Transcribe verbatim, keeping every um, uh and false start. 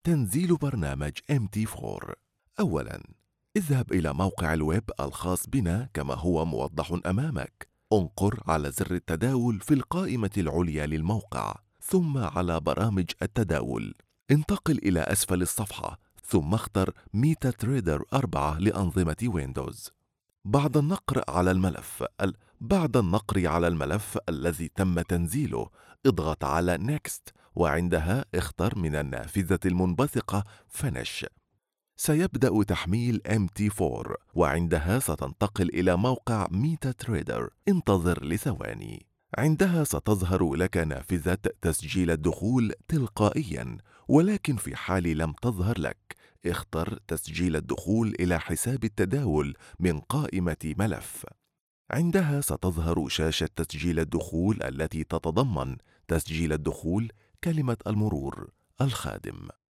تنزيل برنامج إم تي فور. أولاً، اذهب إلى موقع الويب الخاص بنا كما هو موضح أمامك. انقر على زر التداول في القائمة العليا للموقع، ثم على برامج التداول. انتقل إلى أسفل الصفحة، ثم اختر ميتا تريدر أربعة لأنظمة ويندوز. بعد النقر على الملف ال... بعد النقر على الملف الذي تم تنزيله، اضغط على Next، وعندها اختر من النافذة المنبثقة Finish. سيبدأ تحميل إم تي فور، وعندها ستنتقل إلى موقع ميتا تريدر. انتظر لثواني. عندها ستظهر لك نافذة تسجيل الدخول تلقائياً، ولكن في حال لم تظهر لك، اختر تسجيل الدخول إلى حساب التداول من قائمة ملف. عندها ستظهر شاشة تسجيل الدخول التي تتضمن تسجيل الدخول، كلمة المرور، الخادم.